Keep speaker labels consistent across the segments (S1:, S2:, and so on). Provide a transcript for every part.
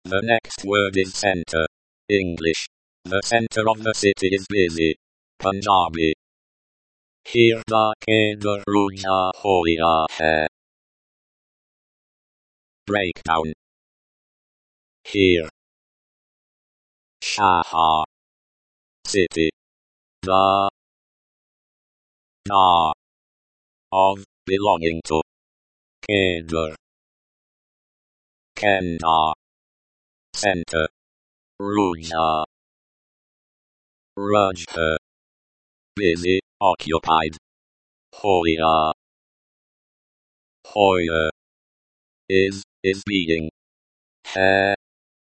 S1: The next word is center. English. The center of the city is busy. Punjabi. Here da kender ruja hoya hai. Breakdown. Here. Shahar. City. The. Na. Of, belonging to. Kender. Kenda. Center. Ruja. Rajha. Busy, occupied. Hoya. Hoya. Is being. Hai.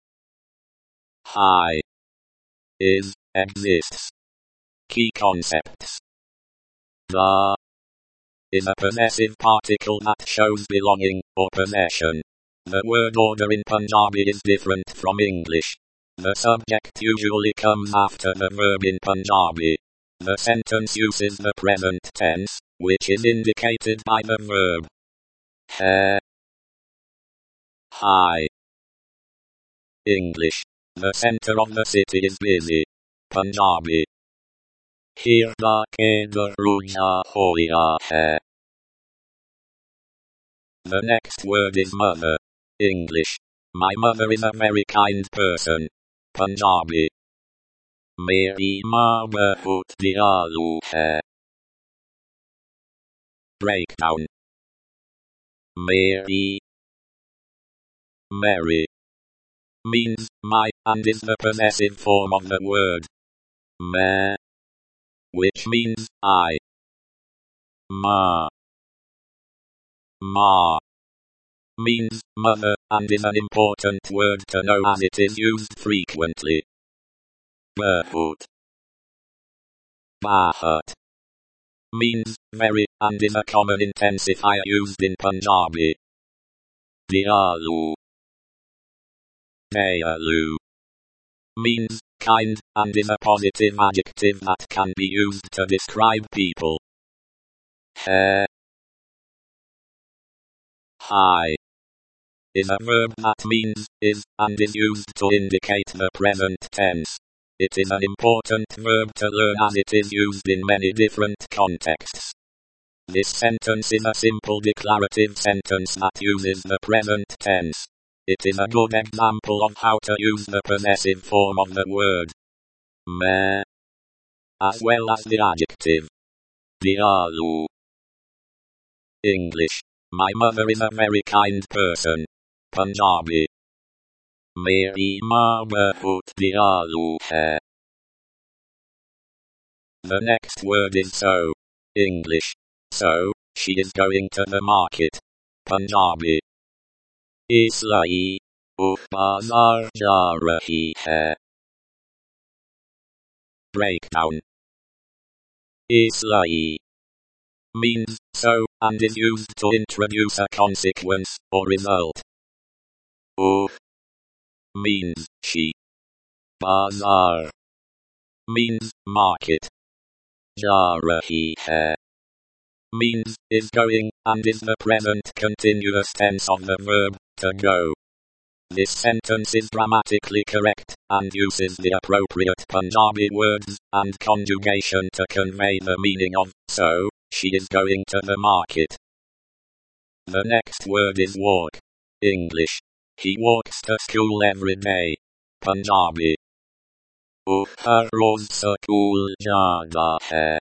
S1: High. Is, exists. Key concepts. The is a possessive particle that shows belonging, or possession. The word order in Punjabi is different from English. The subject usually comes after the verb in Punjabi. The sentence uses the present tense, which is indicated by the verb. Hai. High. English. The center of the city is busy. Punjabi. Here da kender ruja hoya hai. The next word is mother. English. My mother is a very kind person. Punjabi. Meri maa bahut diyalu hai. Breakdown. Meri. Mary. Means my, and is the possessive form of the word. Ma. Which means I. Ma. Ma. Means mother, and is an important word to know as it is used frequently. Bahut. Bahut. Means very, and is a common intensifier used in Punjabi. Diyalu. Dayalu. Means kind, and is a positive adjective that can be used to describe people. Hai. High. Is a verb that means, is, and is used to indicate the present tense. It is an important verb to learn as it is used in many different contexts. This sentence is a simple declarative sentence that uses the present tense. It is a good example of how to use the possessive form of the word. Ma. As well as the adjective. Diyalu. English. My mother is a very kind person. Punjabi. Meri maa bahut diyalu hai. The next word is so. English. So, she is going to the market. Punjabi. Islahi. Bazaar ja rahi hai. Breakdown. Islahi. Means so, and is used to introduce a consequence, or result. Means she. Bazaar. Means market. Ja rahi hai. Means is going, and is the present continuous tense of the verb, to go. This sentence is grammatically correct, and uses the appropriate Punjabi words and conjugation to convey the meaning of, so, she is going to the market. The next word is walk. English. He walks to school every day. Punjabi. Oh har roz school jada hai.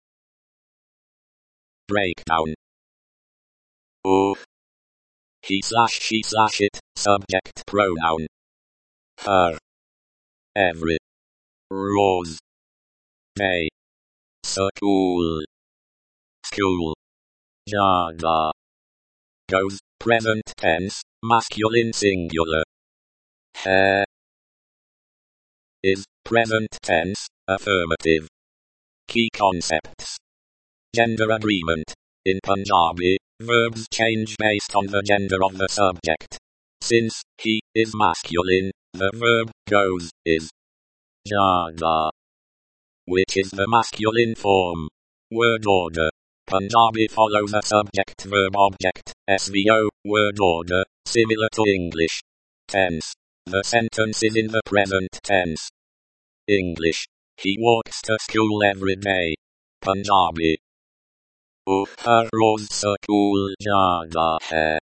S1: Breakdown. Oh. He/she/ it, subject pronoun. Her. Every. Roz. Day. School. School. Jada. Goes, present tense, masculine singular. Hai. Is, present tense, affirmative. Key concepts. Gender agreement. In Punjabi, verbs change based on the gender of the subject. Since he is masculine, the verb goes is jada, which is the masculine form. Word order. Punjabi follows a subject-verb-object, SVO, word order, similar to English. Tense. The sentence is in the present tense. English. He walks to school every day. Punjabi. Oh har roz school jada hai.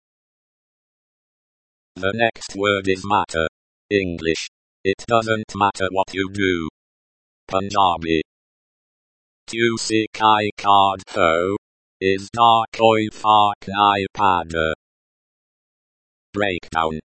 S1: The next word is matter. English. It doesn't matter what you do. Punjabi. Tusi kai card ho. Is na koi fark nahi pada. Breakdown.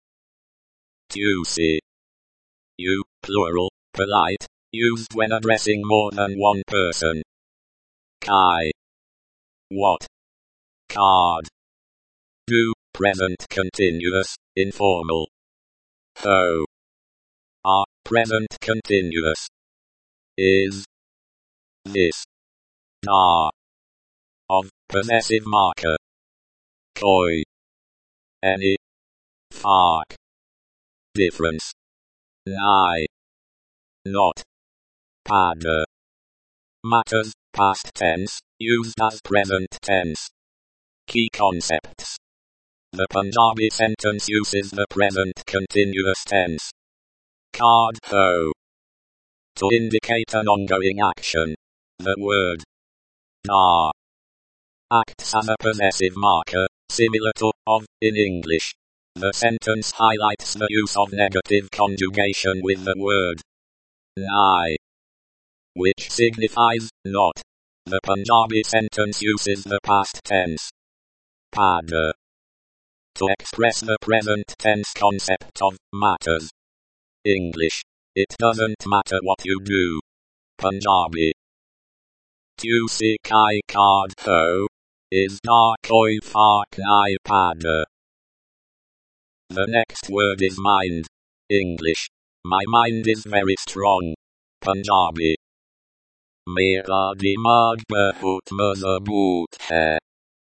S1: Tusi. You, plural, polite, used when addressing more than one person. Kai. What? Card. Do, present continuous, informal. Ho. Are, present continuous. Is. This. Na. Of, possessive marker. Koi. Any. Fark. Difference. Nai. Not. Pada. Matters, past tense, used as present tense. Key concepts. The Punjabi sentence uses the present continuous tense. Card ho. To indicate an ongoing action. The word na acts as a possessive marker, similar to of in English. The sentence highlights the use of negative conjugation with the word nai, which signifies not. The Punjabi sentence uses the past tense pada to express the present tense concept of matters. English. It doesn't matter what you do. Punjabi. Tusi kai card ho. Is na koi fark nahi pada. The next word is mind. English. My mind is very strong. Punjabi. Mera dimag bahut mazboot hai.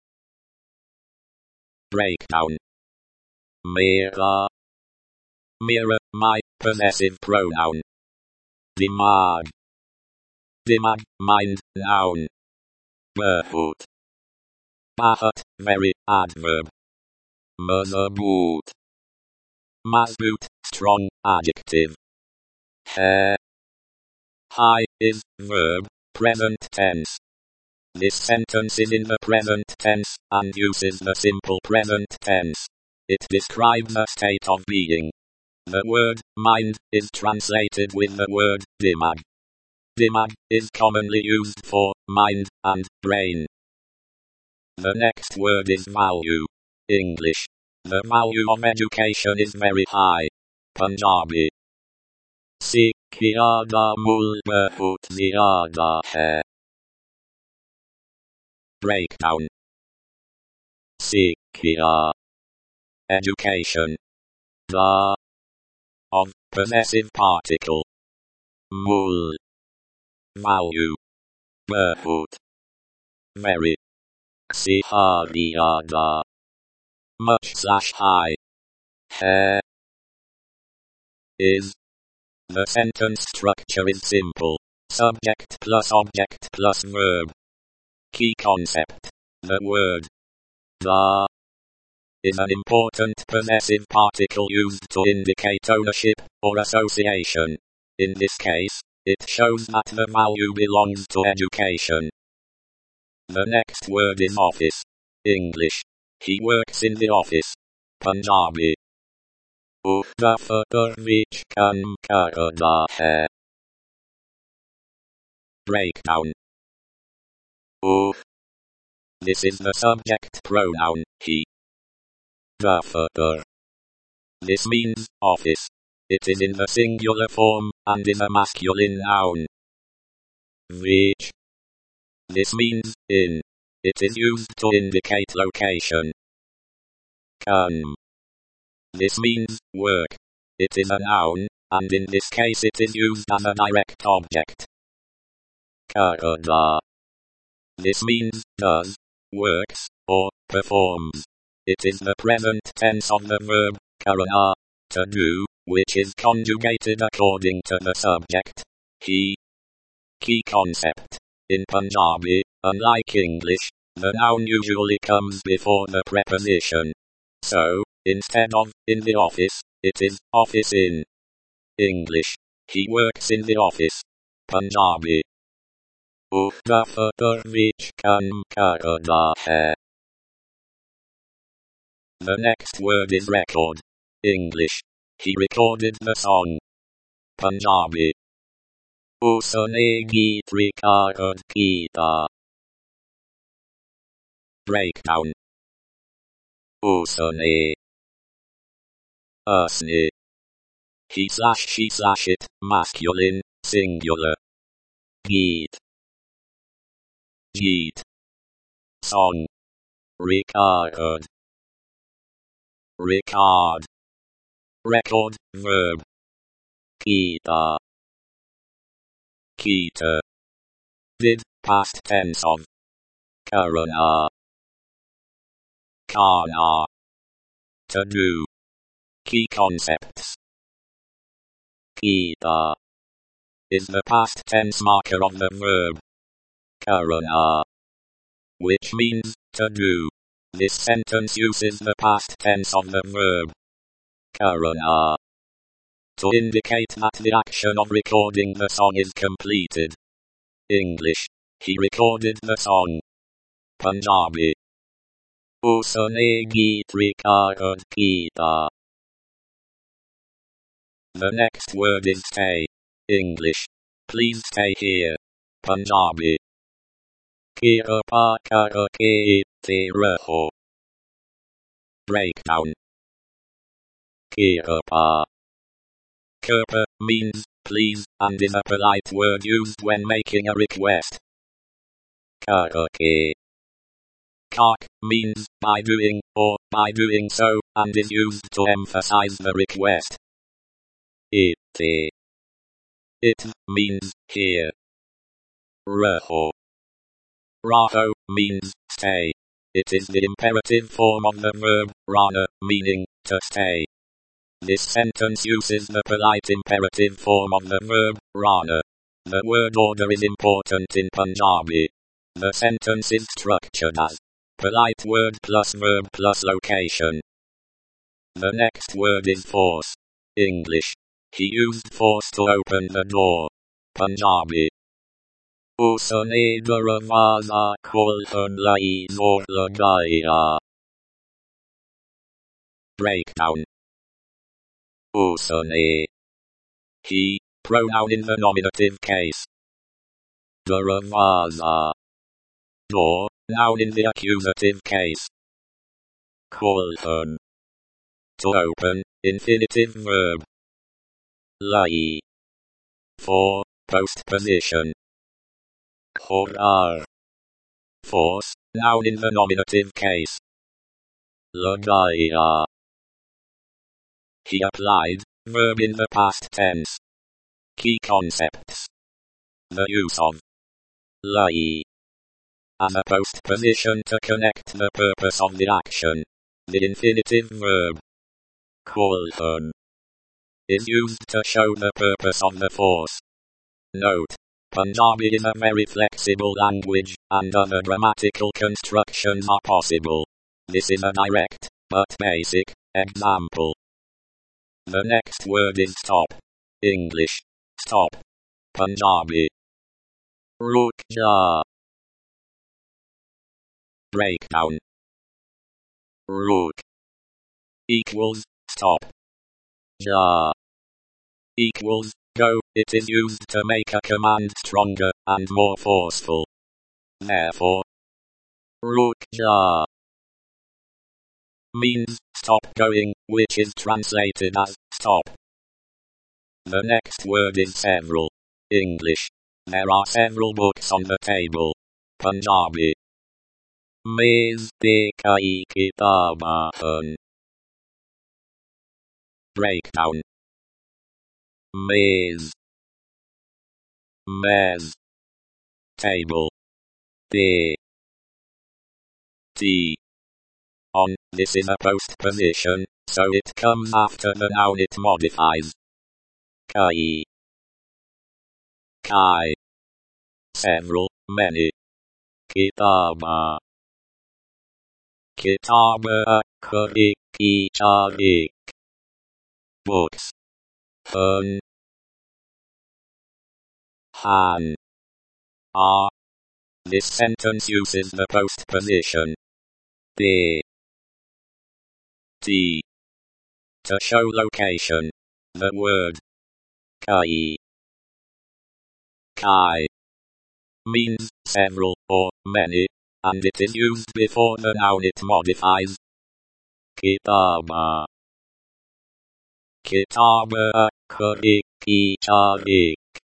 S1: Breakdown. Mera. Mera, my, possessive pronoun. Dimag. Dimag, mind, noun. Bahut. Bahut, very, adverb. Mazboot. Mazboot, strong, adjective. Hai. Hai is, verb, present tense. This sentence is in the present tense, and uses the simple present tense. It describes a state of being. The word, mind, is translated with the word, dimag. Dimag, is commonly used for, mind, and, brain. The next word is value. English. The value of education is very high. Punjabi. Sikhya da mull bahut zyada hai. Breakdown. Sikhya. Education. Da. Of, possessive particle. Mull. Value. Bahut. Very. Sihariyada. Much/high. Hai. Is. The sentence structure is simple. Subject plus object plus verb. Key concept. The word the is an important possessive particle used to indicate ownership or association. In this case, it shows that the value belongs to education. The next word is office. English. He works in the office. Punjabi. Oh daftar vich kam karda hai. Breakdown. Oh. This is the subject pronoun, he. Daftar. This means office. It is in the singular form, and is a masculine noun. Vich. This means in. It is used to indicate location. Kam. This means work. It is a noun, and in this case it is used as a direct object. Karda. This means does, works, or performs. It is the present tense of the verb karna, to do, which is conjugated according to the subject, he. Key concept. In Punjabi, unlike English, the noun usually comes before the preposition. So, instead of in the office, It is office in English. He works in the office. Punjabi. Uff daftar vich kam karda hai. The next word is record. English. He recorded the song. Punjabi. Usne geet record kita. Breakdown. Usne. Usne. He/she/it, masculine, singular. Geet. Geet. Song. Record. Record. Record, verb. Kita. Kita. Did, past tense of. Karana. Kana. To do. Key concepts. Kita is the past tense marker of the verb karana, which means to do. This sentence uses the past tense of the verb karana to indicate that the action of recording the song is completed. English. He recorded the song. Punjabi. Usne geet record kita. The next word is stay. English. Please stay here. Punjabi. Kirpa karo ke te raho. Breakdown. Kirpa. Kirpa means please and is a polite word used when making a request. Karaoke. Kak means by doing or by doing so and is used to emphasize the request. It means here. Raho. Raho means stay. It is the imperative form of the verb rana, meaning to stay. This sentence uses the polite imperative form of the verb rana. The word order is important in Punjabi. The sentence is structured as polite word plus verb plus location. The next word is force. English. He used force to open the door. Punjabi. Usne darwaza khulhan lai zor lagaya. Breakdown. Usne. He, pronoun in the nominative case. Darwaza. Door, noun in the accusative case. Khulhan. To open, infinitive verb. Lai. For, postposition. Khudar. Force, noun in the nominative case. Lagaya. He applied, verb in the past tense. Key concepts. The use of lai as a postposition to connect the purpose of the action. The infinitive verb khulhan is used to show the purpose of the force. Note: Punjabi is a very flexible language, and other grammatical constructions are possible. This is a direct, but basic, example. The next word is stop. English. Stop. Punjabi. Ruk ja. Breakdown. Ruk equals stop. Ja equals go. It is used to make a command stronger and more forceful. Therefore, ruk ja means stop going, which is translated as stop. The next word is several. English. There are several books on the table. Punjabi. Mez pe kai kitabahan. Breakdown. Mez. Mez. Table. Pe. T. On. This is a postposition, so it comes after the noun it modifies. Kai. Kai. Several, many. Kitaba. Kitaba, kurik, books. Hun. Han. R. This sentence uses the postposition B. T. To show location. The word kai. Kai means several or many, and it is used before the noun it modifies. Kitaba. Kitaba kuri kitarik.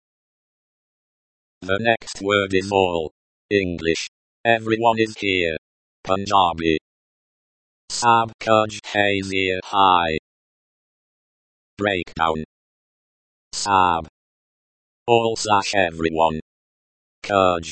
S1: The next word is all. English. Everyone is here. Punjabi. Sab kuj hai near high. Breakdown. Sab. All/everyone. Kuj.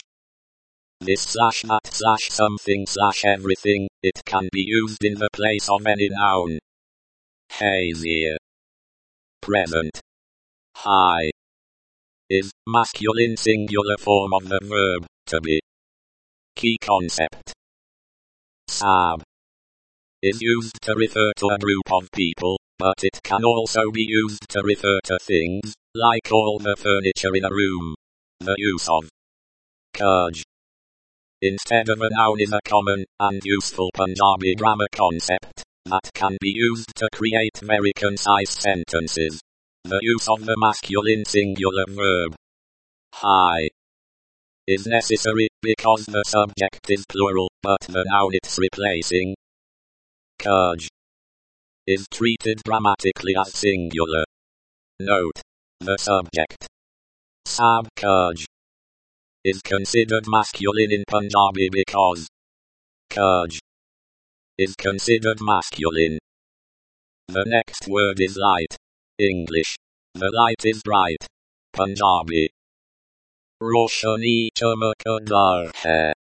S1: This/that/something/everything, it can be used in the place of any noun. Hazier. Present. High. Is masculine singular form of the verb, to be. Key concept. Sab. Is used to refer to a group of people, but it can also be used to refer to things, like all the furniture in a room. The use of kuj instead of a noun is a common and useful Punjabi grammar concept that can be used to create very concise sentences. The use of the masculine singular verb high is necessary because the subject is plural, but the noun it's replacing, kuj, is treated grammatically as singular. Note: the subject sab kuj is considered masculine in Punjabi because kuj is considered masculine. The next word is light. English. The light is bright. Punjabi. Roshani chamakdar hai.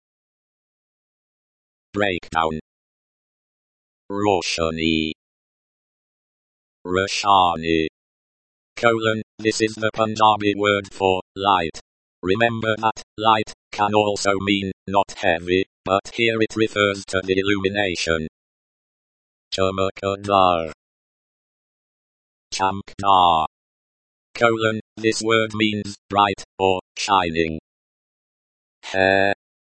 S1: Breakdown. Roshani. Roshani. This is the Punjabi word for light. Remember that light can also mean not heavy, but here it refers to the illumination. Chamakdar. Chamkdar. This word means bright or shining. Hai.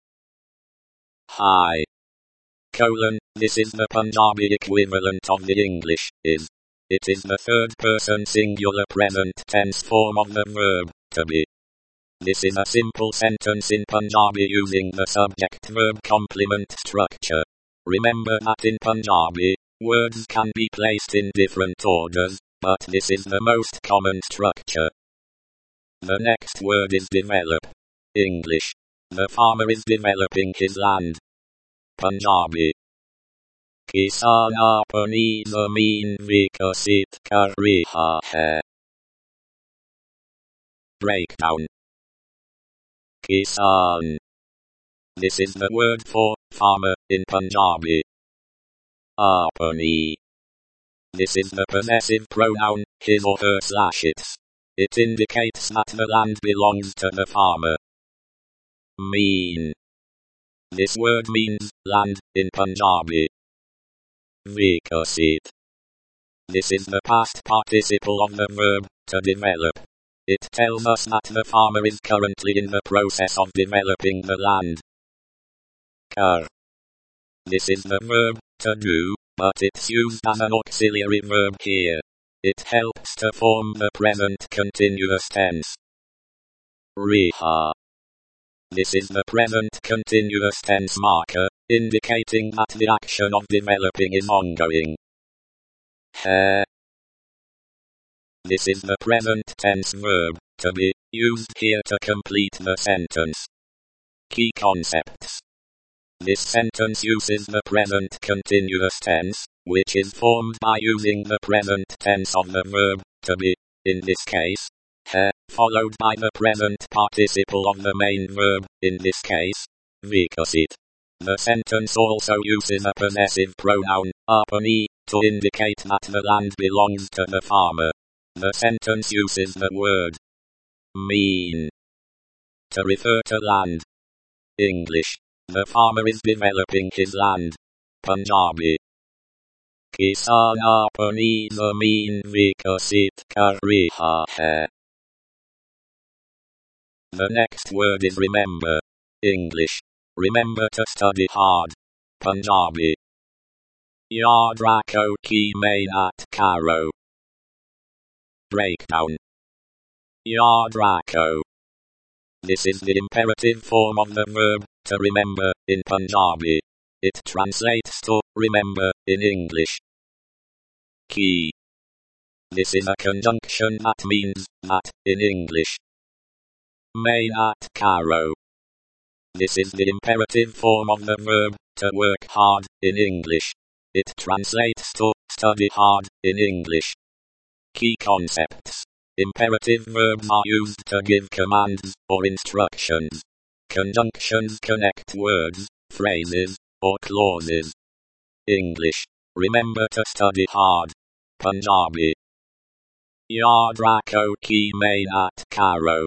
S1: High. This is the Punjabi equivalent of the English is. It is the third person singular present tense form of the verb to be. This is a simple sentence in Punjabi using the subject-verb complement structure. Remember that in Punjabi, words can be placed in different orders, but this is the most common structure. The next word is develop. English. The farmer is developing his land. Punjabi. Kisan apni zameen vikasit kar raha hai. Breakdown. Kisan. This is the word for farmer in Punjabi. Apni. This is the possessive pronoun, his or her /its. It indicates that the land belongs to the farmer. Mean. This word means land in Punjabi. Vikasit. This is the past participle of the verb to develop. It tells us that the farmer is currently in the process of developing the land. Kar. This is the verb to do, but it's used as an auxiliary verb here. It helps to form the present continuous tense. Riha. This is the present continuous tense marker, indicating that the action of developing is ongoing. Hai. This is the present tense verb to be, used here to complete the sentence. Key concepts. This sentence uses the present continuous tense, which is formed by using the present tense of the verb to be, in this case, hai, followed by the present participle of the main verb, in this case, vikasit. The sentence also uses a possessive pronoun, apni, to indicate that the land belongs to the farmer. The sentence uses the word mean to refer to land. English. The farmer is developing his land. Punjabi. किसान अपनी ज़मीन विकसित कर रहा है. The next word is remember. English. Remember to study hard. Punjabi. याद रखो कि मेहनत करो. Breakdown. याद रखो. This is the imperative form of the verb to remember in Punjabi. It translates to remember in English. Key. This is a conjunction that means that in English. Mehnat karo. This is the imperative form of the verb to work hard in English. It translates to study hard in English. Key concepts. Imperative verbs are used to give commands or instructions. Conjunctions connect words, phrases, or clauses. English. Remember to study hard. Punjabi. Yaad rakho ki mehnat karo.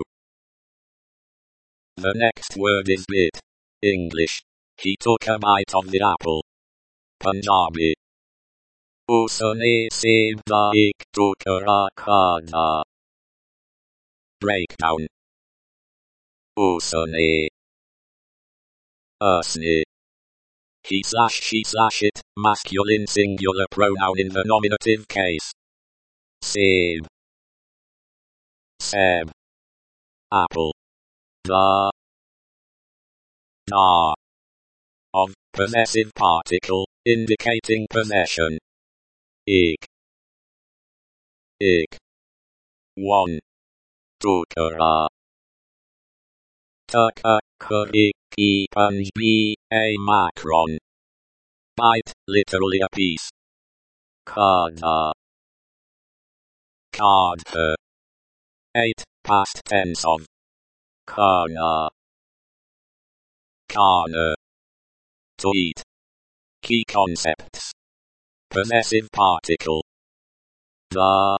S1: The next word is bit. English. He took a bite of the apple. Punjabi. Usne seb da ek tukra khada. Breakdown. Usne. Usne. He/she/it, masculine singular pronoun in the nominative case. Seb. Seb. Apple. Da. Da. Of, possessive particle, indicating possession. Ik. Ik. 1. Tukra. Tuka, kurik, panjbi, a macron. Bite, literally a piece. Kada. Kadha. 8. Past tense of. Kana. Kana. To eat. Key concepts. Possessive particle. Da.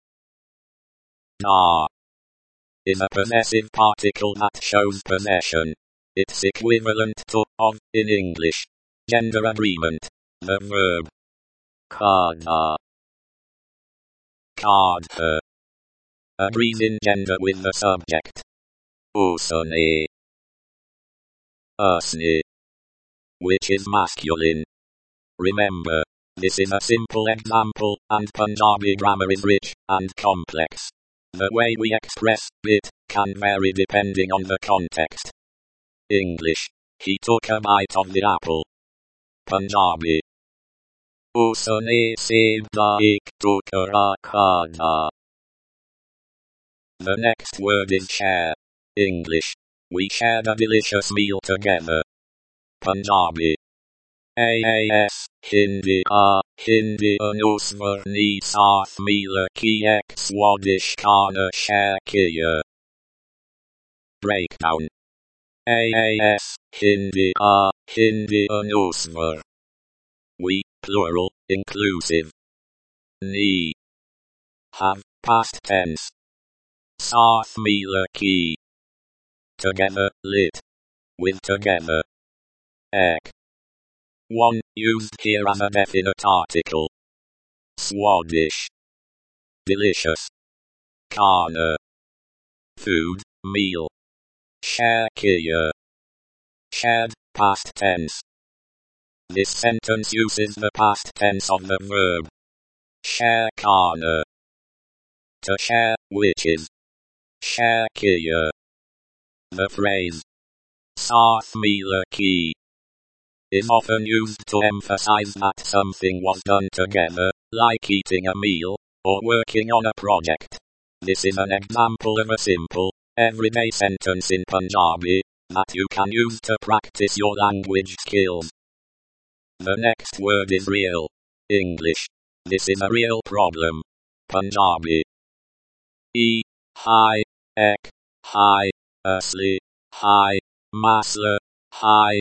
S1: Da. Is a possessive particle that shows possession. It's equivalent to of in English. Gender agreement. The verb. Kada. Kadha. Agrees in gender with the subject. Usne. Usne. Which is masculine. Remember, this is a simple example, and Punjabi grammar is rich and complex. The way we express bit can vary depending on the context. English. He took a bite of the apple. Punjabi. Usne seb da ek tukra khada. The next word is share. English. We shared a delicious meal together. Punjabi. Aas, Hindi anusvarni saath mila ki ek swadish khana share kiya. Breakdown. Aas, Hindi anusvar. We, plural, inclusive. Ni. Have, past tense. Saath mila ki. Together, lit. With together. Ek. 1. Used here as a definite article. Swadish. Delicious. Khana. Food, meal. Share kiya. Shared, past tense. This sentence uses the past tense of the verb. Share khana. To share, which is. Share kiya. The phrase. Saath mila ki. Is often used to emphasize that something was done together, like eating a meal, or working on a project. This is an example of a simple, everyday sentence in Punjabi, that you can use to practice your language skills. The next word is real. English. This is a real problem. Punjabi. Hi, ek, hi, asli, hi, masla, hi.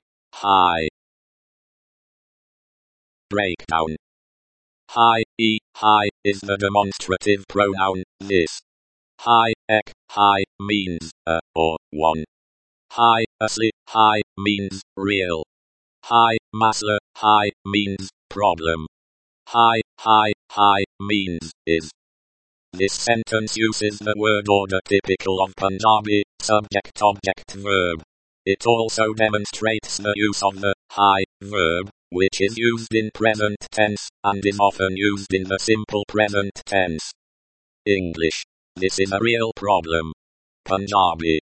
S1: Breakdown. Hi is the demonstrative pronoun, this. Hi, ek, hi, means, or, one. Hi, asli, hi, means, real. Hi, masla, hi, means, problem. Hi, hi means is. This sentence uses the word order typical of Punjabi, subject-object-verb. It also demonstrates the use of the hi verb, which is used in present tense, and is often used in the simple present tense. English. This is a real problem. Punjabi.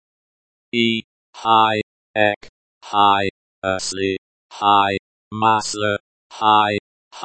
S1: Hi, ek, hi, asli, hi, masla, hi.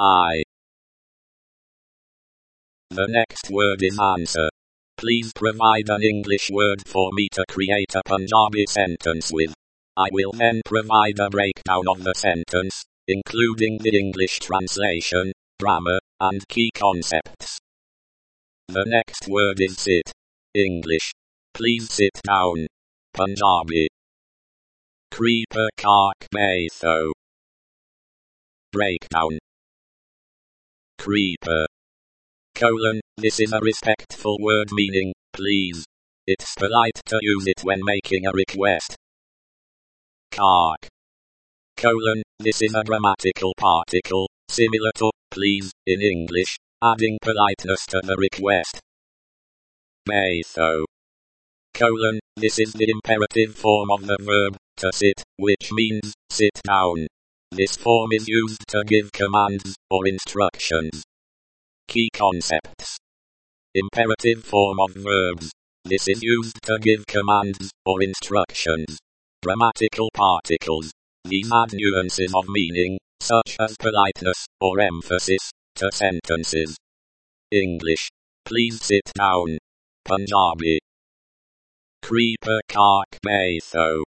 S1: The next word is answer. Please provide an English word for me to create a Punjabi sentence with. I will then provide a breakdown of the sentence, including the English translation, grammar, and key concepts. The next word is sit. English. Please sit down. Punjabi. Creeper kark batho. Breakdown. Creeper. This is a respectful word meaning, please. It's polite to use it when making a request. Kark. This is a grammatical particle, similar to, please, in English, adding politeness to the request. Batho. This is the imperative form of the verb, to sit, which means, sit down. This form is used to give commands, or instructions. Key concepts. Imperative form of verbs. This is used to give commands, or instructions. Grammatical particles. These add nuances of meaning, such as politeness, or emphasis, to sentences. English. Please sit down. Punjabi. Creeper kark batho.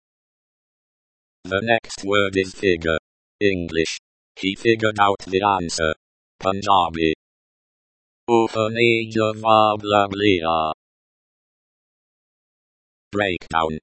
S1: The next word is figure. English. He figured out the answer. Punjabi. Usne jawab lag liya. Breakdown.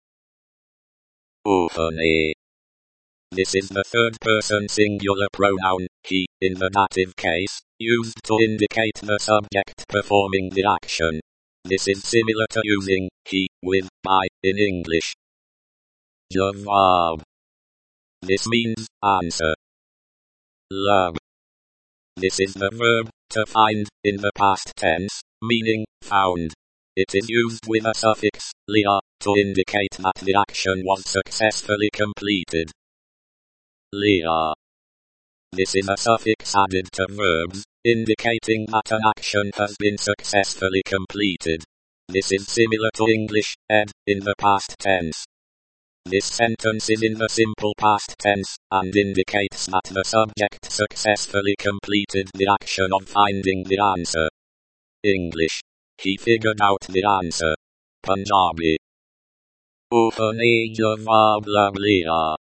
S1: Usne. This is the third person singular pronoun, he, in the dative case, used to indicate the subject performing the action. This is similar to using he with by in English. Jawab. This means answer. Lag. This is the verb to find in the past tense, meaning found. It is used with a suffix liya to indicate that the action was successfully completed. Liya. This is a suffix added to verbs, indicating that an action has been successfully completed. This is similar to English ed in the past tense. This sentence is in the simple past tense, and indicates that the subject successfully completed the action of finding the answer. English. He figured out the answer. Punjabi. Usne jawab lag liya.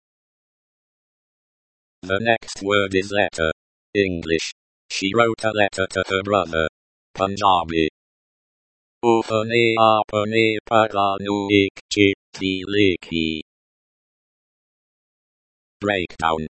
S1: The next word is letter. English. She wrote a letter to her brother. Punjabi. Usne apne pata nu ek chithi likhi. Breakdown.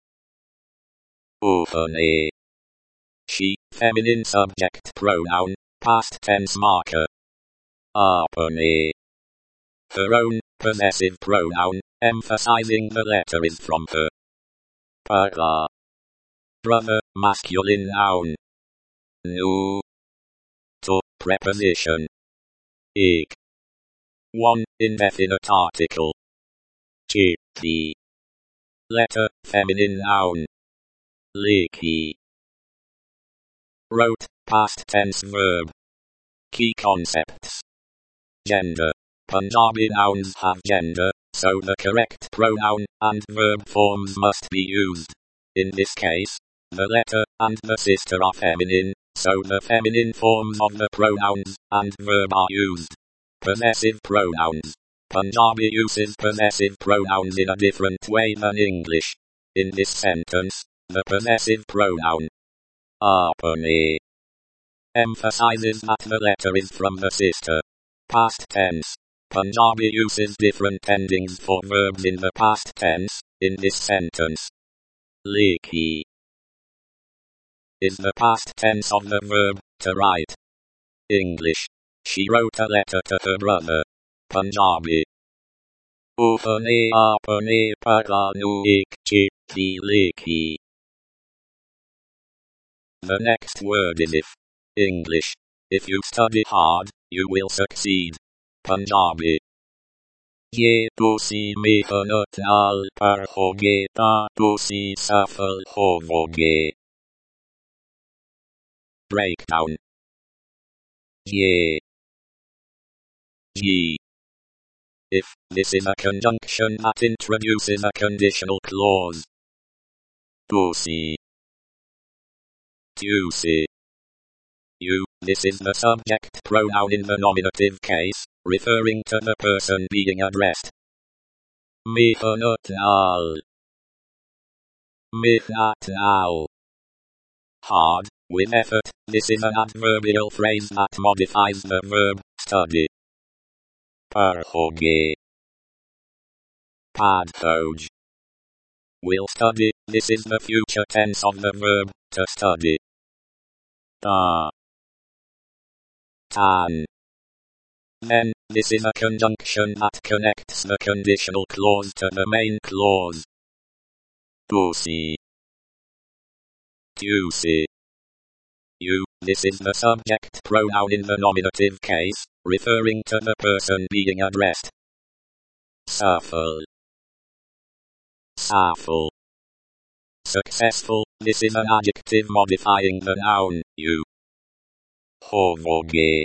S1: Usne. She, feminine subject pronoun, past tense marker. Apne. Her own, possessive pronoun, emphasizing the letter is from her. Pata. Brother, masculine noun. Nu. To, preposition. Ek. One, indefinite article. Chithi. Letter, feminine noun. Likhi. Wrote, past tense verb. Key concepts. Gender. Punjabi nouns have gender, so the correct pronoun and verb forms must be used. In this case, the letter and the sister are feminine, so the feminine forms of the pronouns and verb are used. Possessive pronouns. Punjabi uses possessive pronouns in a different way than English. In this sentence, the possessive pronoun apne emphasizes that the letter is from the sister. Past tense. Punjabi uses different endings for verbs in the past tense, in this sentence. Likhi is the past tense of the verb, to write. English. She wrote a letter to her brother. Punjabi. Usne apne pata nu ek chithi likhi. The next word is if. English. If you study hard, you will succeed. Punjabi. Ye tusi mehnat naal padhoge ta tusi safal hovoge. Breakdown. Ye. Ye. If, this is a conjunction that introduces a conditional clause. Tusi. Tusi. You, this is the subject pronoun in the nominative case, referring to the person being addressed. Mehnat naal. Mehnat naal. Hard, with effort, this is an adverbial phrase that modifies the verb, study. Padhoge. Padhoj. Will study, this is the future tense of the verb, to study. Ta. Tan. Then, this is a conjunction that connects the conditional clause to the main clause. Tusi. Tusi. You, this is the subject pronoun in the nominative case, referring to the person being addressed. Safal. Safal. Successful, this is an adjective modifying the noun, you. Hovoge.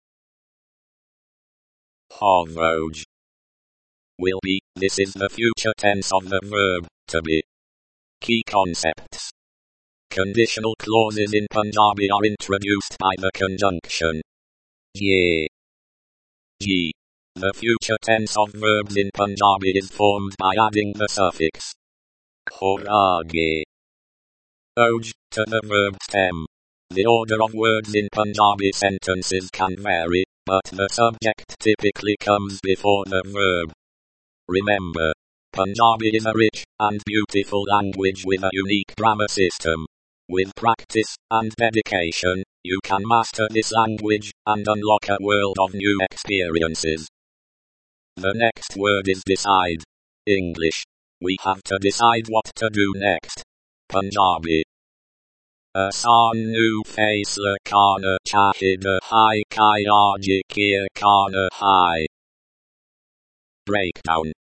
S1: Hovoj. Will be, this is the future tense of the verb, to be. Key concepts. Conditional clauses in Punjabi are introduced by the conjunction ye. Ye. The future tense of verbs in Punjabi is formed by adding the suffix horage. Oj, to the verb stem. The order of words in Punjabi sentences can vary, but the subject typically comes before the verb. Remember, Punjabi is a rich and beautiful language with a unique grammar system. With practice and dedication, you can master this language and unlock a world of new experiences. The next word is decide. English. We have to decide what to do next. Punjabi. Asan nu faisla kana chahida hai kai aaj kiya kana hai. Breakdown.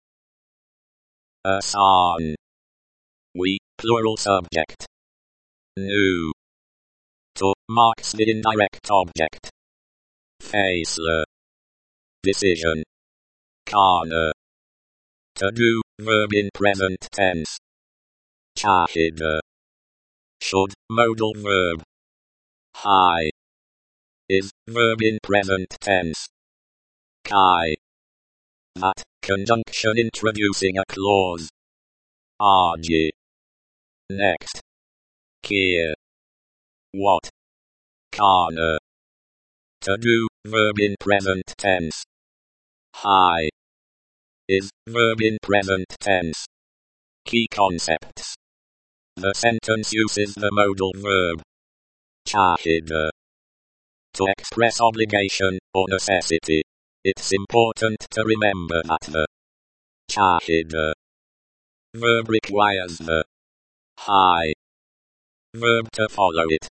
S1: Asan. We, plural subject. Nu. To, marks the indirect object. Faisla. Decision. Kana. To do, verb in present tense. Chahida. Should, modal verb. Hai. Is, verb in present tense. Kai. That, conjunction introducing a clause. Aaj. Next. Kiya. What? Kana. To do, verb in present tense. Hai. Is, verb in present tense. Key concepts. The sentence uses the modal verb chahida to express obligation or necessity. It's important to remember that the chahida verb requires the hai verb to follow it.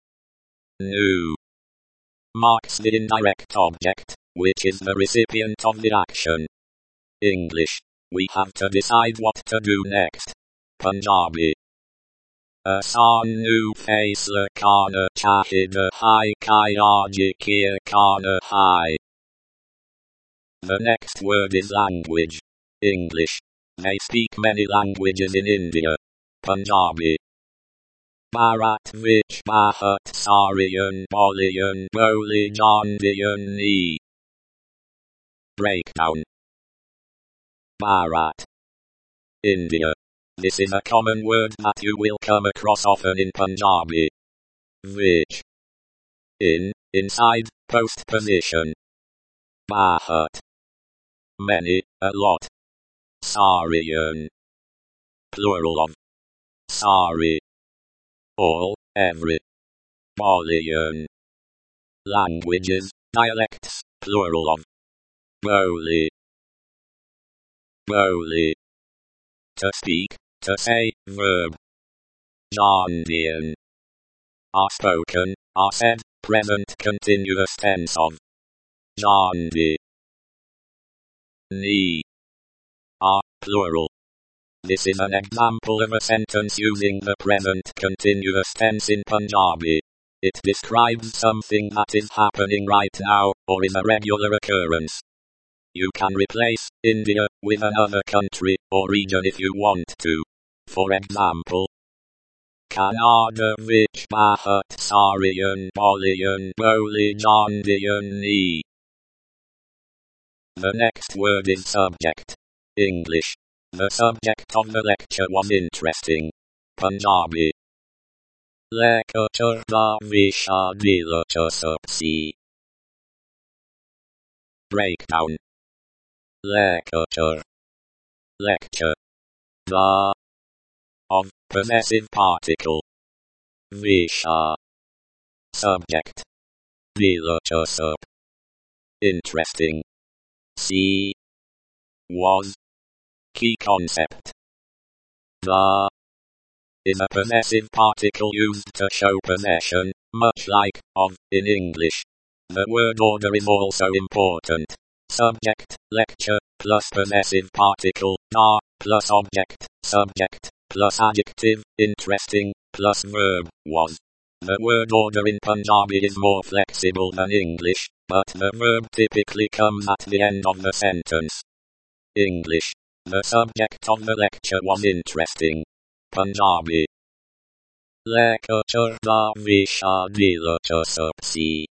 S1: Nu marks the indirect object, which is the recipient of the action. English. We have to decide what to do next. Punjabi. Asan nu faisla kana chahida hai kai aaj kiya kana hai. The next word is language. English. They speak many languages in India. Punjabi. Bharat vich bahat sariyan boliyan boli jandiyan ni. Breakdown. Bharat. India. This is a common word that you will come across often in Punjabi. Vich. In, inside, postposition. Bahat. Many, a lot. Sariyan. Plural of. Sari. All, every. Boliyan. Languages, dialects, plural of. Boli. Boli. To speak, to say, verb. Jandian. are spoken, are said, present continuous tense of. Jandi. Ni. Are, plural. This is an example of a sentence using the present continuous tense in Punjabi. It describes something that is happening right now, or is a regular occurrence. You can replace India with another country or region if you want to. For example, Kannada vich bahat sariyan boliyan boli jandiyan ni. The next word is subject. English. The subject of the lecture was interesting. Punjabi. Lecture da visha dilachasapsi. Breakdown. Lecture. Lecture. The. Of, possessive particle. Visha. Subject. Dilachasap. Interesting. C. Was. Key concept. The. Is a possessive particle used to show possession, much like of in English. The word order is also important. Subject, lecture, plus possessive particle, da, plus object, subject, plus adjective, interesting, plus verb, was. The word order in Punjabi is more flexible than English, but the verb typically comes at the end of the sentence. English. The subject of the lecture was interesting. Punjabi. Lecture da visha dilachasapsi.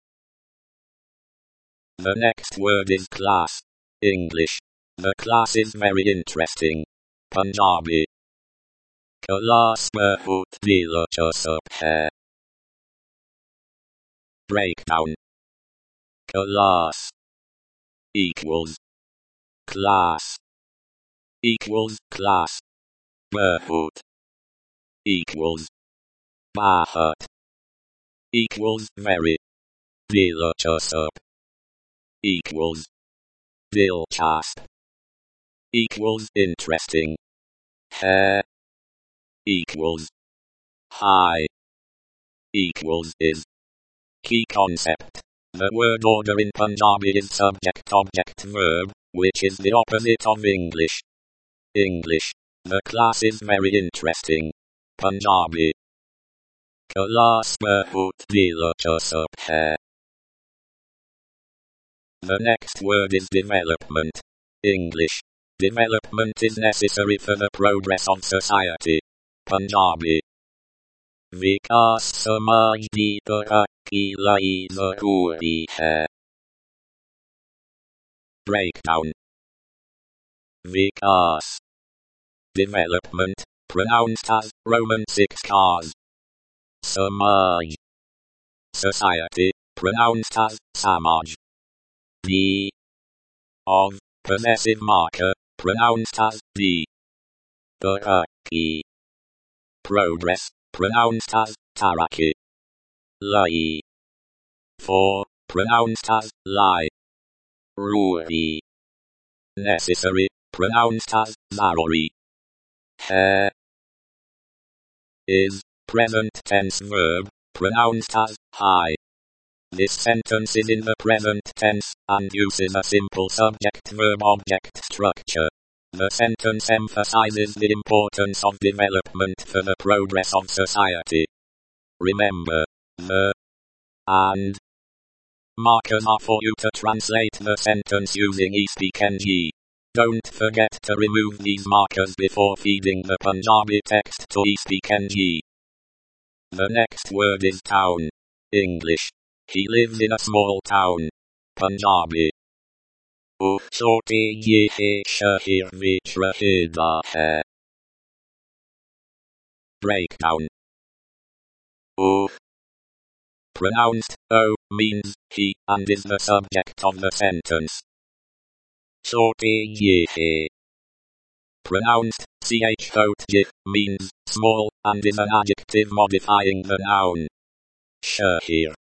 S1: The next word is class. English. The class is very interesting. Punjabi. Class bahut dilachasap hai. Breakdown. Class equals class equals class. Bahut equals bahat equals very. Dilachasap equals dilchasp equals interesting. Hai equals high equals is. Key concept. The word order in Punjabi is subject object verb, which is the opposite of English. English. The class is very interesting. Punjabi. Class bahut dilachasap hai. The next word is development. English. Development is necessary for the progress of society. Punjabi. Vikas samaj di taraqi lai zaruri hai. Breakdown. Vikas. Development, pronounced as Roman 6 cars. Samaj. Society, pronounced as samaj. The. Of, possessive marker, pronounced as the. Taraqi. Progress, pronounced as taraqi. Lai. For, pronounced as lie. Ruri. Necessary, pronounced as zaruri. Hai. Is, present tense verb, pronounced as high. This sentence is in the present tense, and uses a simple subject-verb-object structure. The sentence emphasizes the importance of development for the progress of society. Remember, the and markers are for you to translate the sentence using eSpeakNG. Don't forget to remove these markers before feeding the Punjabi text to eSpeakNG. The next word is town. English. He lives in a small town. Punjabi. Oh chote ye shahir vich raheda hai. Breakdown. Oh. Pronounced O means he and is the subject of the sentence. Chote ye. Pronounced chotje means small and is an adjective modifying the noun. Shahir.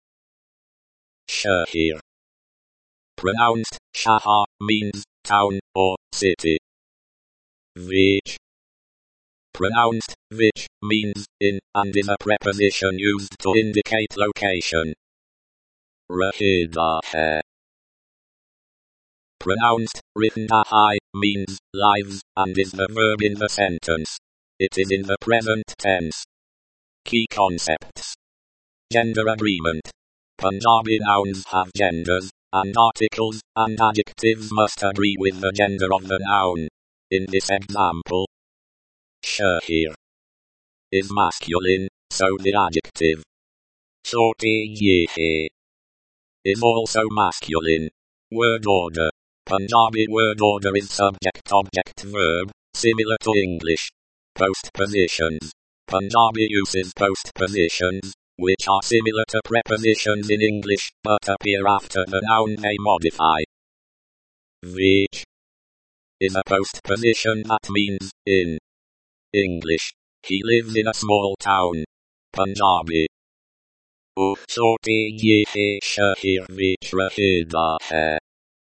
S1: Shahir. Pronounced shahar means town or city. Vich pronounced, which means in, and is a preposition used to indicate location. Rahidahe. Pronounced, written ahai, means lives, and is the verb in the sentence. It is in the present tense. Key concepts. Gender agreement. Punjabi nouns have genders, and articles and adjectives must agree with the gender of the noun. In this example, Shahir is masculine, so the adjective Choti Yehe is also masculine. Word order. Punjabi word order is subject-object-verb, similar to English. Postpositions. Punjabi uses postpositions, which are similar to prepositions in English, but appear after the noun they modify. Which is a postposition that means in. English. He lives in a small town. Punjabi. Oh choti ye hai shahir vich raheda hai.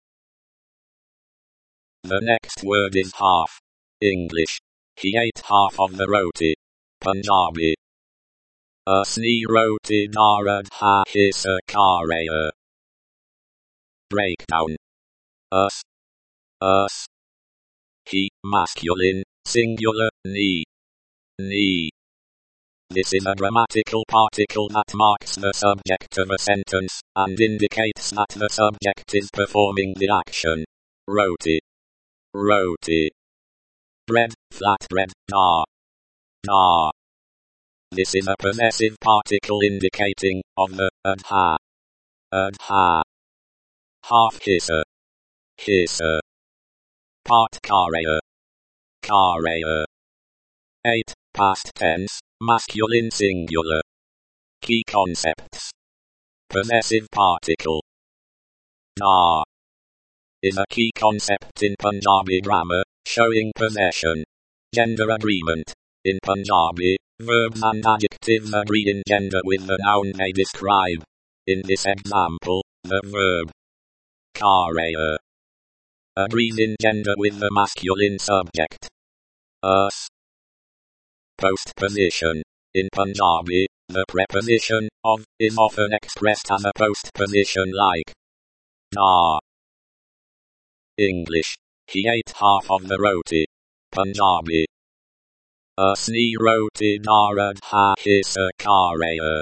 S1: The next word is half. English. He ate half of the roti. Punjabi. Usni roti narad ha hisa karaya. Breakdown. Us. He, masculine, singular, ni. This is a grammatical particle that marks the subject of a sentence, and indicates that the subject is performing the action. Roti. Bread, flatbread, na. This is a possessive particle indicating, of the, adha. Half hissa. Part karaya. 8. Past tense, masculine singular. Key concepts. Possessive particle. Na is a key concept in Punjabi grammar, showing possession. Gender agreement. In Punjabi, verbs and adjectives agree in gender with the noun they describe. In this example, the verb karaya agrees in gender with the masculine subject. Us. Postposition. In Punjabi, the preposition of is often expressed as a postposition like na. English. He ate half of the roti. Punjabi. Usni roti narad ha hisa karaya.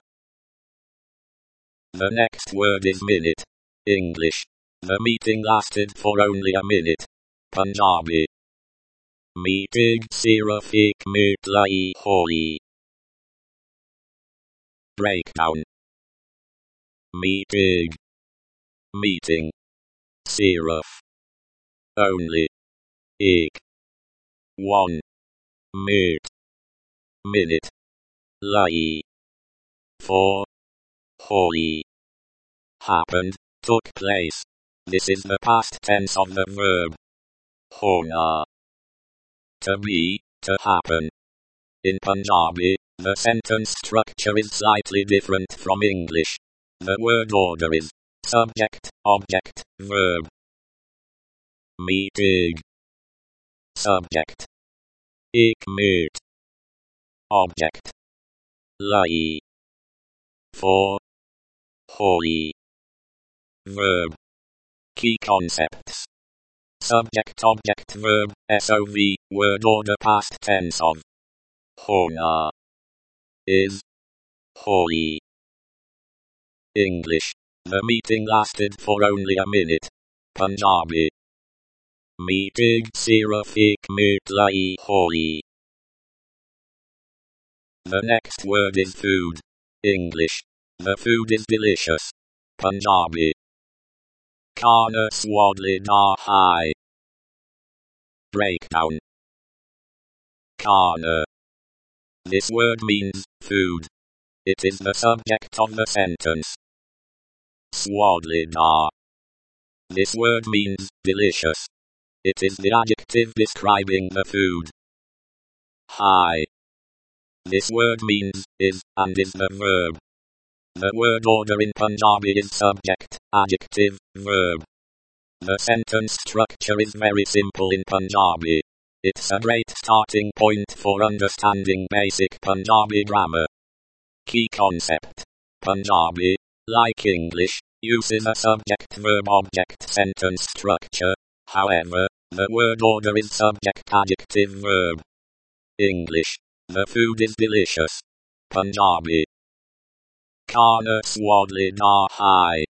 S1: The next word is minute. English. The meeting lasted for only a minute. Punjabi. Meeting siraf ek minute layi hoyi. Breakdown. Meeting. Siraf. Only. Ek. 1. Minute. Layi. 4. Hoyi. Happened, took place. This is the past tense of the verb hona. To be, to happen. In Punjabi, the sentence structure is slightly different from English. The word order is subject, object, verb. Meeting. Subject. Ek minute. Object. Layi. 4. Hoyi. Verb. Key concepts. Subject, object, verb, SOV, word order past tense of hona is hoyi. English. The meeting lasted for only a minute. Punjabi. Meeting siraf ek minute layi hoyi. The next word is food. English. The food is delicious. Punjabi. Khana swadli da hai. Breakdown. Khana. This word means food. It is the subject of the sentence. Swadli da. This word means delicious. It is the adjective describing the food. Hai. This word means is and is the verb. The word order in Punjabi is subject, adjective, verb. The sentence structure is very simple in Punjabi. It's a great starting point for understanding basic Punjabi grammar. Key concept. Punjabi, like English, uses a subject-verb-object sentence structure. However, the word order is subject-adjective-verb. English. The food is delicious. Punjabi. Khana swadli da hai.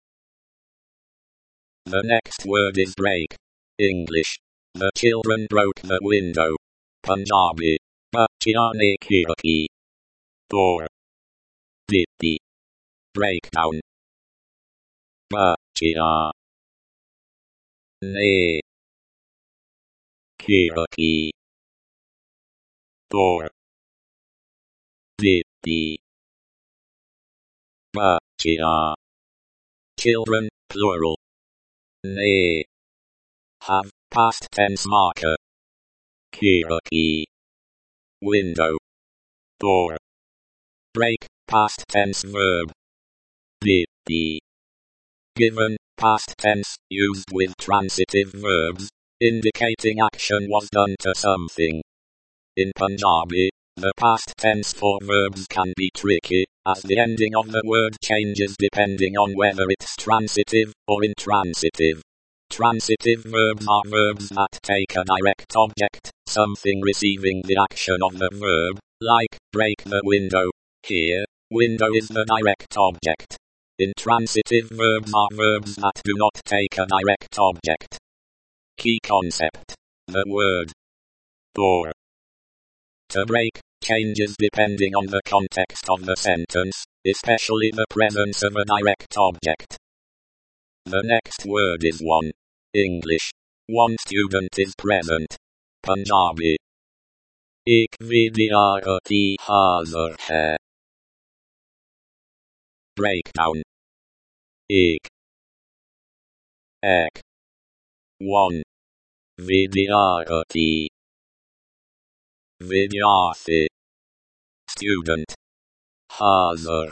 S1: The next word is break. English. The children broke the window. Punjabi. Bachchiyan ne khirki. Door. Ditti. Breakdown. Bachchiyan ne khirki. Door. Ditti. Bachchiyan. Children, plural. Ne. Have, past tense marker. Khirki. Window. Door. Break, past tense verb. Ditti. Given, past tense, used with transitive verbs, indicating action was done to something. In Punjabi, the past tense for verbs can be tricky, as the ending of the word changes depending on whether it's transitive or intransitive. Transitive verbs are verbs that take a direct object, something receiving the action of the verb, like, break the window. Here, window is the direct object. Intransitive verbs are verbs that do not take a direct object. Key concept. The word door. To break changes depending on the context of the sentence, especially the presence of a direct object. The next word is one. English. One student is present. Punjabi. Ek vidyarthi hazir hai. Breakdown. Ek. Ek. One. Vidyarthi. Vidyarthi. Student. Hazir.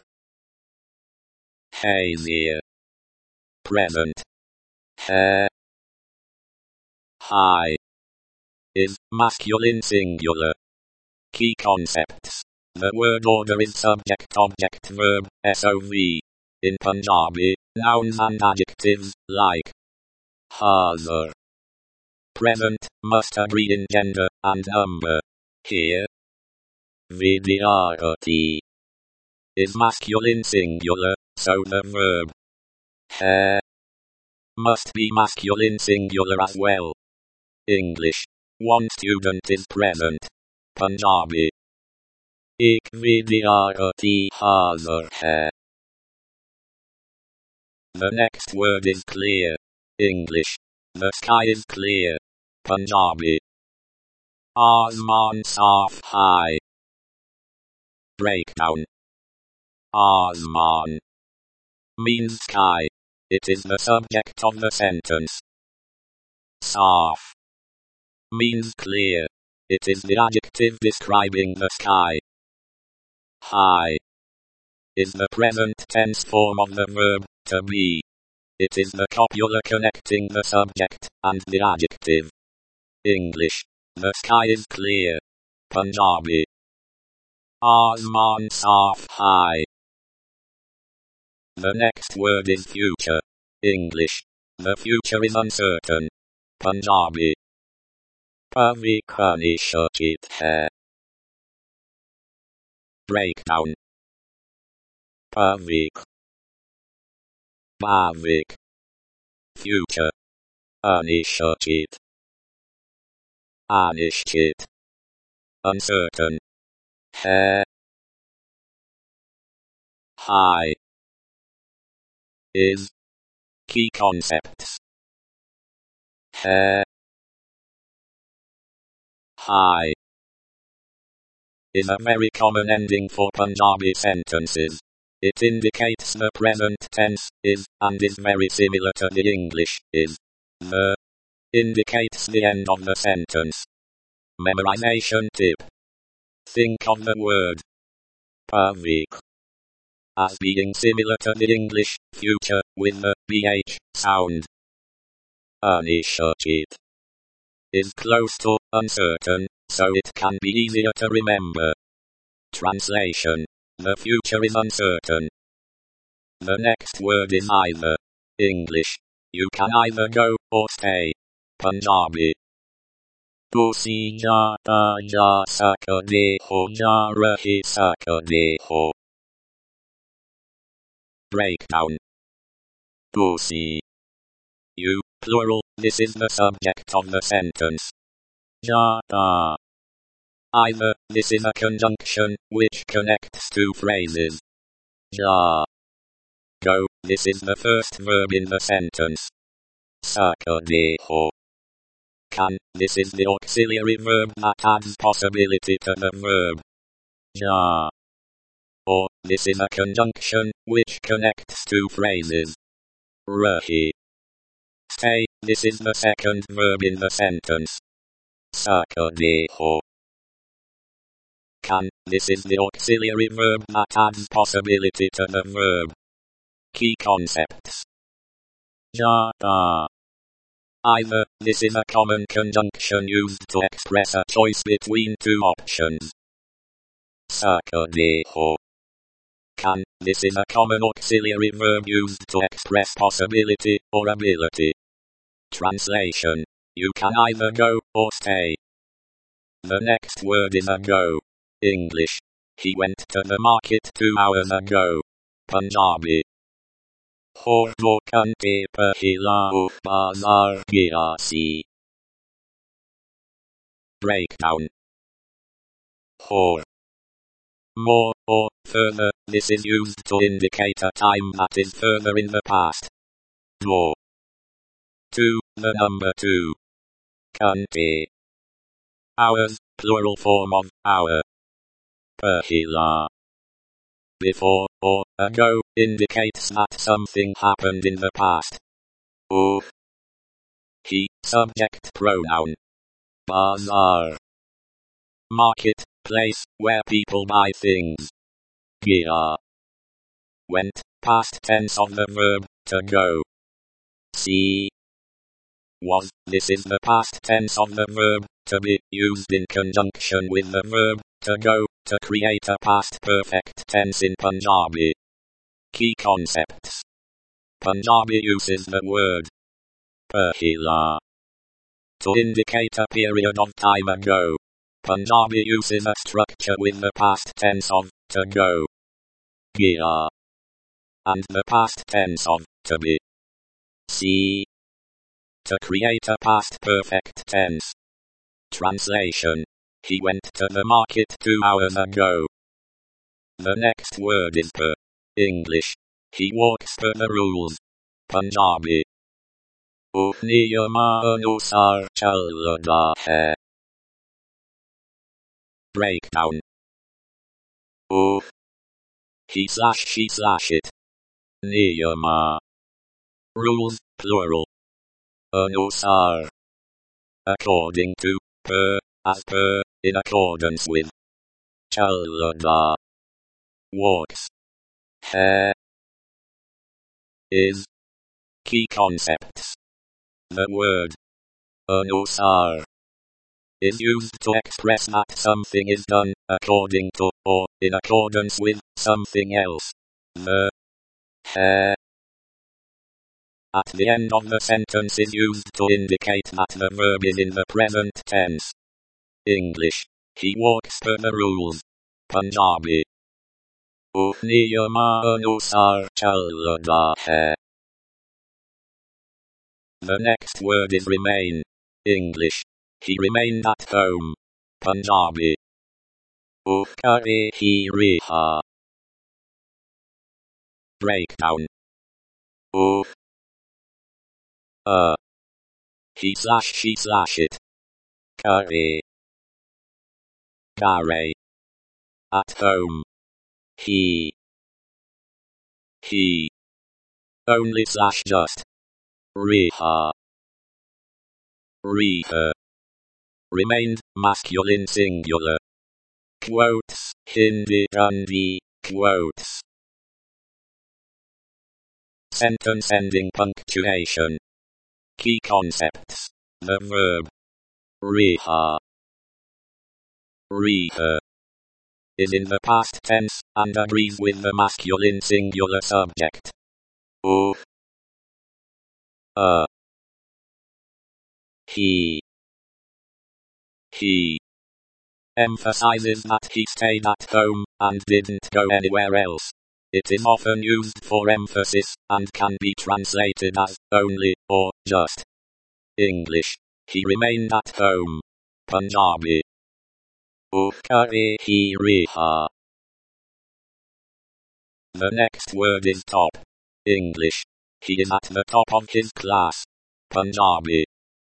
S1: Hazir. Present. Hai. Hai. Is masculine singular. Key concepts. The word order is subject-object-verb, SOV. In Punjabi, nouns and adjectives, like hazir. Present, must agree in gender and number. Here, vidyarthi is masculine singular, so the verb hai must be masculine singular as well. English. One student is present. Punjabi. Ek vidyarthi hazir hai. The next word is clear. English. The sky is clear. Punjabi. Aasman saaf hai. Breakdown. Aasman means sky. It is the subject of the sentence. Saaf means clear. It is the adjective describing the sky. Hai is the present tense form of the verb to be. It is the copula connecting the subject and the adjective. English. The sky is clear. Punjabi. Aasman saaf hai. The next word is future. English. The future is uncertain. Punjabi. Bhavik anishchit hai. Breakdown. Bhavik. Bhavik. Future. Anishchit. Anishchit. Uncertain. Hai. Hai. Is. Key concepts. Hai. Hai is a very common ending for Punjabi sentences. It indicates the present tense, is, and is very similar to the English, is. The indicates the end of the sentence. Memorization tip. Think of the word bhavik as being similar to the English future with the BH sound. Anishchit is close to uncertain, so it can be easier to remember. Translation: the future is uncertain. The next word is either. English: you can either go or stay. Punjabi: ਤੁਸੀਂ ਜਾ ਸਕਦੇ ਹੋ ਜਾ ਰਹੇ ਸਕਦੇ ਹੋ. Breakdown: ਤੁਸੀਂ, you, plural, this is the subject of the sentence. Jata. Either, this is a conjunction, which connects two phrases. Ja. Go, this is the first verb in the sentence. Sakadeho. Can, this is the auxiliary verb that adds possibility to the verb. Ja. Or, this is a conjunction, which connects two phrases. Rahi. Stay, this is the second verb in the sentence. Sakadeho. Can, this is the auxiliary verb that adds possibility to the verb. Key concepts. Jata. Either, this is a common conjunction used to express a choice between two options. Sakadeho. Can, this is a common auxiliary verb used to express possibility or ability. Translation: you can either go or stay. The next word is a go. English: he went to the market 2 hours ago. Punjabi: ਹੋਰ ਦੋ ਘੰਟੇ ਪਹਿਲਾਂ ਉਹ ਬਾਜ਼ਾਰ ਗਿਆ ਸੀ. Breakdown: ਹੋਰ. More or further, this is used to indicate a time that is further in the past. More. 2, the number 2. Kante. Hours, plural form of hour. Pahila. Before or ago indicates that something happened in the past. Oh. He, subject pronoun. Bazaar. Market, place, where people buy things. Gira. Went, past tense of the verb, to go. See. Was, this is the past tense of the verb, to be, used in conjunction with the verb, to go, to create a past perfect tense in Punjabi. Key concepts. Punjabi uses the word pahila to indicate a period of time ago. Punjabi uses a structure with the past tense of to go, gira, and the past tense of to be, see, to create a past perfect tense. Translation: he went to the market 2 hours ago. The next word is per. English: he walks per the rules. Punjabi: oh niyama anusar chalda hai. Breakdown: oh, he/she/it. Niyama. Rules, plural. Anusar. According to, per, as per, in accordance with. Chalda. Walks. Hai. Is. Key concepts. The word anusar is used to express that something is done according to or in accordance with something else. The hai at the end of the sentence is used to indicate that the verb is in the present tense. English: he walks per the rules. Punjabi: oh niyama anusar chalda hai. The next word is remain. English: he remained at home. Punjabi: oh kare he riha. Breakdown: oh, he/she/it. Kare. Kare. At home. He. Only/just. Riha. Riha. Remained, masculine singular. Quotes, Hindi Gandhi, quotes. Sentence ending punctuation. Key concepts. The verb Riha. Riha is in the past tense and agrees with the masculine singular subject. He emphasizes that he stayed at home and didn't go anywhere else. It is often used for emphasis and can be translated as only or just. English. He remained at home. Punjabi. He riha. The next word is top. English. He is at the top of his class. Punjabi.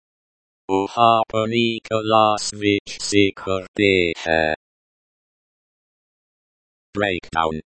S1: Apni class vich sikhde hai. Breakdown.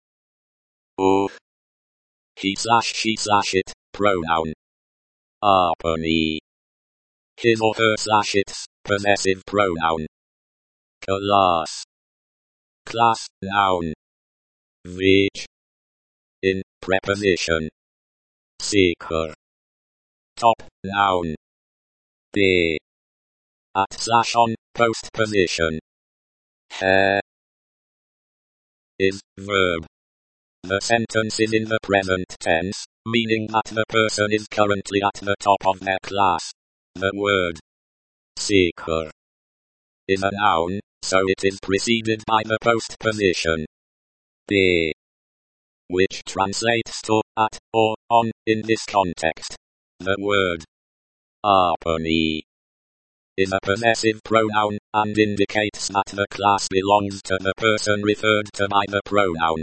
S1: He/she/it, pronoun. Apni. His or her/its, possessive pronoun. Class. Class, noun. Vich. In, preposition. Sikh. Top, noun. De. At/on, postposition. Hai. Is, verb. The sentence is in the present tense, meaning that the person is currently at the top of their class. The word seeker is a noun, so it is preceded by the postposition de, which translates to at or on in this context. The word apni is a possessive pronoun and indicates that the class belongs to the person referred to by the pronoun.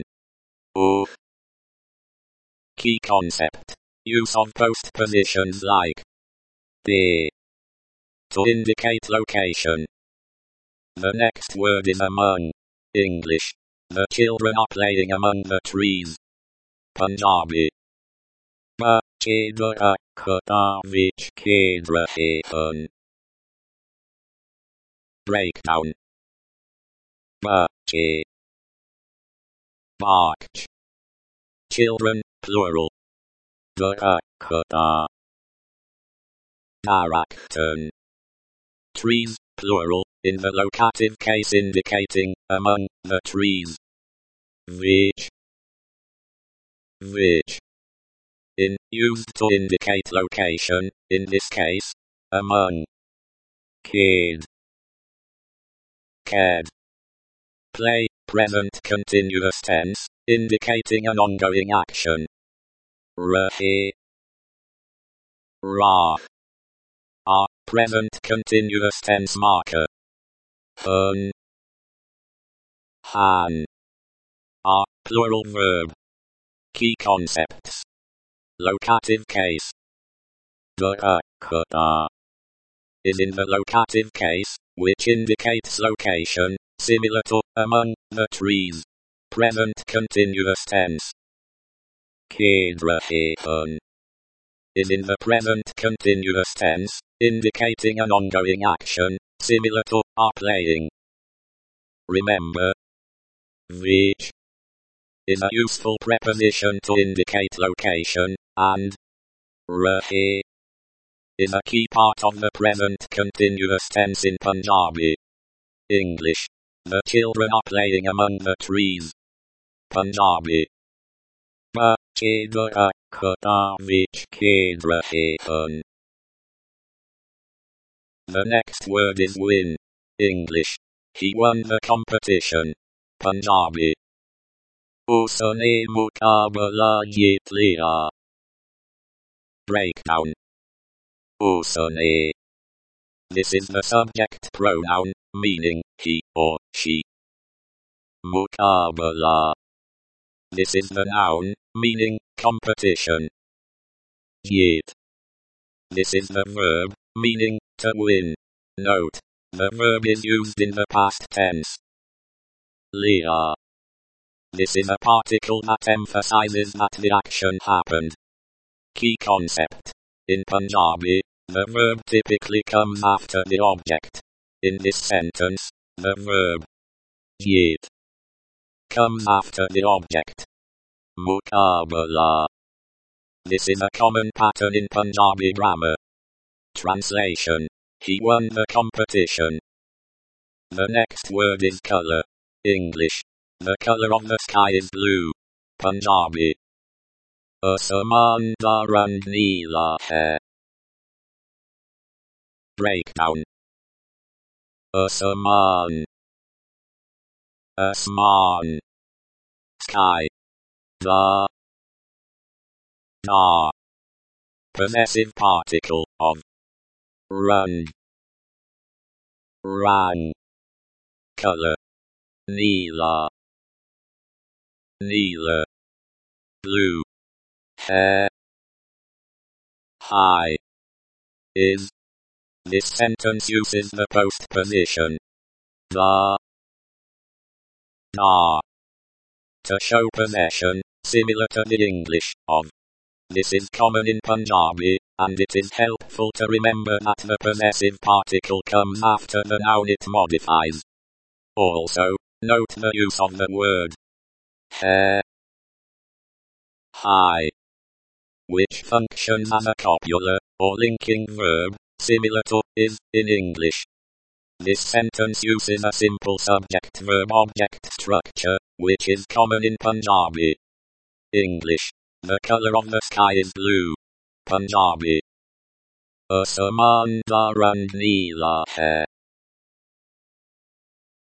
S1: Key concept. Use of postpositions like de to indicate location. The next word is among. English. The children are playing among the trees. Punjabi. Bache durakta vich khel rahe hain. Breakdown. Bache. Bach. Children, plural. Durakta. Daraktan. Trees, plural, in the locative case indicating among the trees. Vich. Vich. In, used to indicate location, in this case, among. Kid. Cad. Play, present continuous tense, indicating an ongoing action. Rahe. Ra. Present continuous tense marker. Hun. Han. Plural verb. Key concepts. Locative case. Durakta is in the locative case, which indicates location, similar to among the trees. Present continuous tense. Khel rahe hain is in the present continuous tense, indicating an ongoing action, similar to are playing. Remember, vich is a useful preposition to indicate location, and rahe is a key part of the present continuous tense in Punjabi. English. The children are playing among the trees. Punjabi. Bache durakta vich khel rahe hain. The next word is win. English. He won the competition. Punjabi. Usne mukabala jeet liya. Breakdown. Usne. This is the subject pronoun, meaning he or she. Mukabala. This is the noun, meaning competition. Jeet. This is the verb, meaning to win. Note. The verb is used in the past tense. Liya. This is a particle that emphasizes that the action happened. Key concept. In Punjabi, the verb typically comes after the object. In this sentence, the verb jeet comes after the object. Mukabala. This is a common pattern in Punjabi grammar. Translation. He won the competition. The next word is color. English. The color of the sky is blue. Punjabi. Asaman da rang neela hai. Breakdown. Asaman. Asman. Sky. Da. Da. Possessive particle of. Run. Rang. Color. Neela. Neela. Blue. Hair. High. Is. This sentence uses the postposition. Da. Da. To show possession, similar to the English of. This is common in Punjabi, and it is helpful to remember that the possessive particle comes after the noun it modifies. Also, note the use of the word hair, high, which functions as a copular, or linking verb, similar to is in English. This sentence uses a simple subject-verb-object structure, which is common in Punjabi. English. The color of the sky is blue. Punjabi. Asaman da rang neela hai.